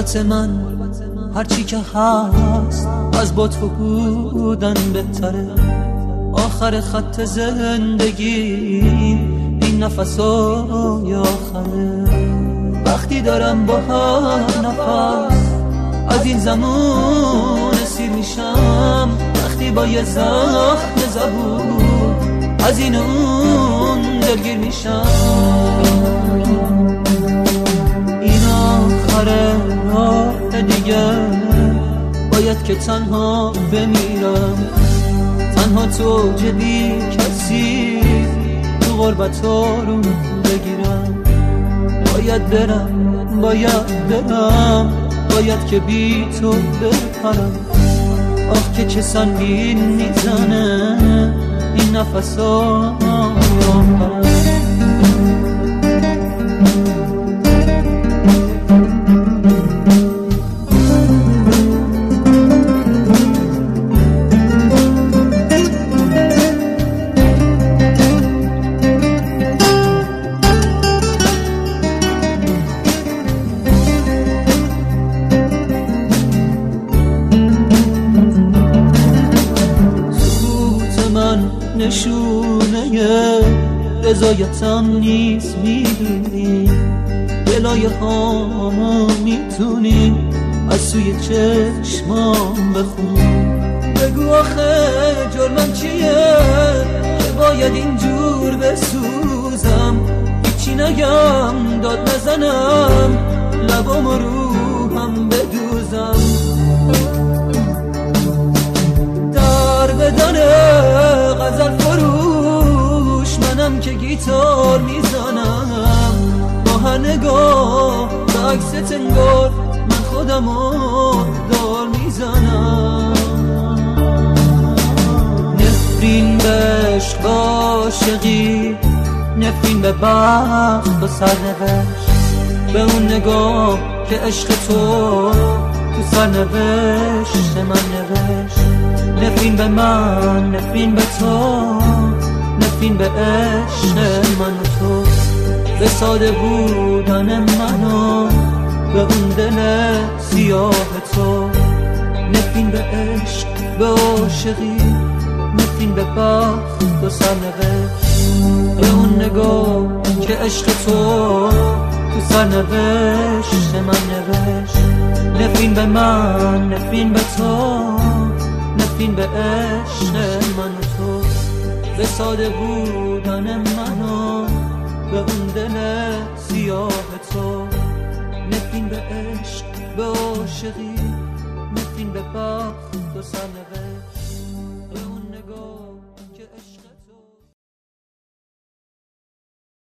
البته من هرچی که هست از با تو بودن بهتره. آخر خط زندگی این نفسای آخره. وقتی دارم با هر نفس از این زمان اسیر میشم، وقتی با یه زخم زبون از این اون دلگیر میشم. این آخره راه دیگه باید که تنها بمیرم، تنها تو جدی کسی تو غربت آروم بگیرم. باید برم باید که بی تو بپرم. آخ که چه سنگین میزنه این نفس آخرم. نشونه رضایتم نیست میدونی، دلای هامو میتونی از سوی چشمام بخونی. بگو آخه جرمم چیه که باید اینجور بسوزم؟ هیچی نگم داد نزنم لبام روحم بدوزم. در بدنه غزل فروش منم که گیتار میزنم، با هر نگاه به عکست انگار من خودمو دار میزنم. نفرین به عشق و عاشقی، نفرین به بخت و سرنوشت، به اون نگاه که عشق تو سرنوشت من نوشت. نفرین به من، نفرین به تو، نفرین به عشق من و تو، به ساده بودن منو به اون دل سیاه تو. نفرین به عشق، به عاشقی، نفرین به بخت و سرنوشت، به اون نگاه که عشق تو سرنوشت من نوشت. نفرین به من، نفرین به تو، نفرین به عشق من و تو، به ساده بودن منو به اون دل سیاه تو. نفرین به عشق، به عاشقی، نفرین به بخت و سرنوشت.